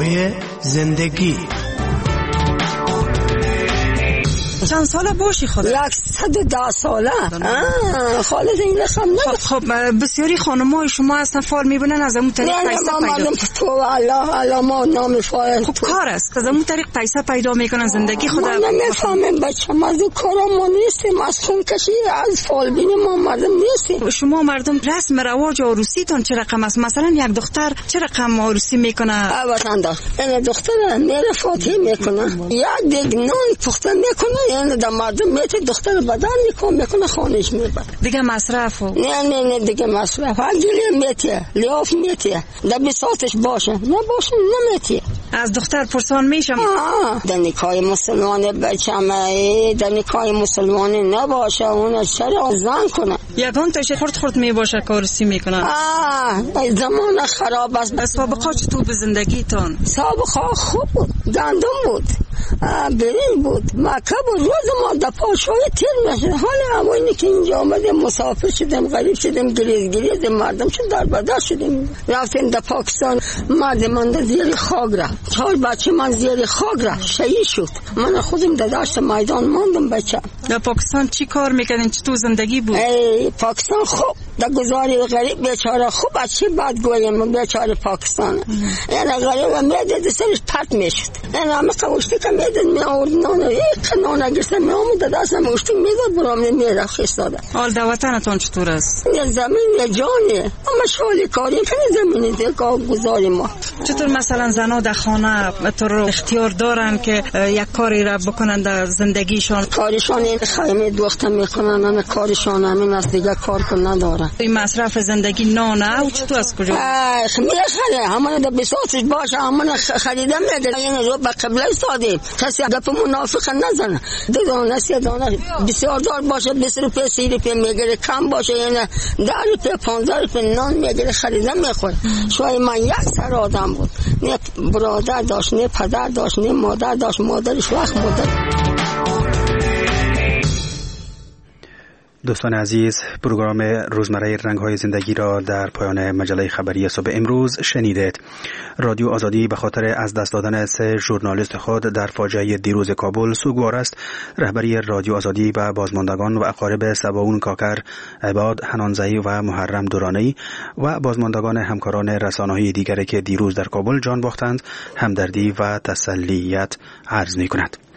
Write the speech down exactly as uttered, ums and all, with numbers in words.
های زندگی. چند ساله باشی خدا؟ یک صد و ده ساله. خالد این رقم نه. خب بسیاری خانم‌های شما اصلا فال میبونن از اون طریق پیسه پیدا. تو الله الله ما نام فال. خب کار است که از اون طریق پیسه پیدا میکنن زندگی خدا. من نمیفهمم بچه ما از کارا ما نیستیم، از خون کشی از فال بینی ما مردم نیستیم. شما مردم رسم رواج عروسیتون چه رقم است؟ مثلا یک دختر چه رقم عروسی میکنه؟ وطنده این دختر میره فاتحه میکنه، یک دیگ نان پخته میکنه، یعنی در مردم میته دختر بدن میکنه میکنه خانش میبره دیگه مصرف. نه نه نه دیگه مصرف هرگلی میته لیاف میته در بساطش باشه نه باشه نمیته. از دختر پرسان میشم در نکای مسلمان بچمه در نکای مسلمان نباشه اون چرا زن کنه یکان تاشه خورد خورد میباشه که عروسی میکنن. آه زمان خراب است. سابقه چطور به زندگیتون؟ سابقه خوب بود، گندم بود، برنج بود، مکه بود، روز ما در پاشوی تیر نشد. حالا همونی که اینجا آمدیم مسافر شدیم، غریب شدیم، گریز گریز مردم شد در بدر شدیم. رفتیم در پاکستان، مرد من در زیر خاک رفت، چهار بچه من زیر خاک رفت شهید شد. من خودم در دشت میدان ماندم بچه. در پاکستان چی کار میکردین؟ چطور زندگی بود؟ ای پاکستان خوب، در گزاری غریب بیچاره خوب. از چی بد گویم بیچاره پاکستان؟ یعنی غریب میدید سرش پرت میشد. یعنی همه قوشتی که میدید می آورد نان یک نان اگرسه می آمود دست نموشتی میداد برام میرفت خستاده. حال در وطنتون چطور است؟ یه زمین یه جانه اما شالی کاری کنی زمینی دیگه گذاری ما. چطور مثلا زنها در خانه تو رو اختیار دارن که یک کاری را بکنن در زندگیشان؟ کارشان این خیمه دوخته میکنن، همه کارشان همین است دیگه کار کن ندارن. این مصرف زندگی نانه و چطور از کجا؟ میخره همون در بساطش باشه همون خریده میده. این رو به قبله استادیم کسی گپ منافق نزنه. دو دانه سی دانه بسیار دار باشه بیست روپیه سی روپیه میگیره، کم باشه یعنی ده روپیه پانزده روپیه نان میگیره خریده میخوره. شوی من یک سر آدم بود، نه برادر داشت نه پدر داشت نه مادر داشت، مادرش وقت مادر. دوستان عزیز، پروگرام روزمره رنگ‌های زندگی را در پایان مجله خبری صبح امروز شنیدید. رادیو آزادی به خاطر از دست دادن سه ژورنالیست خود در فاجعه دیروز کابل سوگوار است. رهبری رادیو آزادی و بازماندگان و اقارب سباون کاکر، عباد حنانزئی و محرم دورانی و بازماندگان همکاران رسانه‌ای دیگری که دیروز در کابل جان باختند همدردی و تسلیت عرض می‌کند.